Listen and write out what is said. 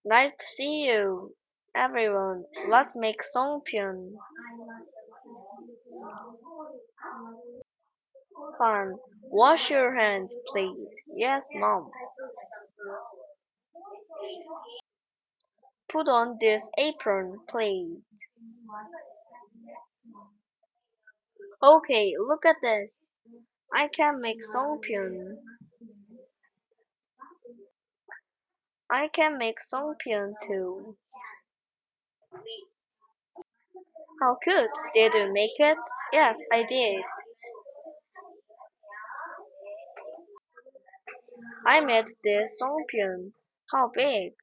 Nice to see you, everyone. Let's make songpyeon fun. Wash your hands, please. Yes, mom. Put on this apron, please. Okay, look at this. I can make songpyeon. I can make songpyeon too. How good? Did you make it? Yes, I did. I made this songpyeon. How big?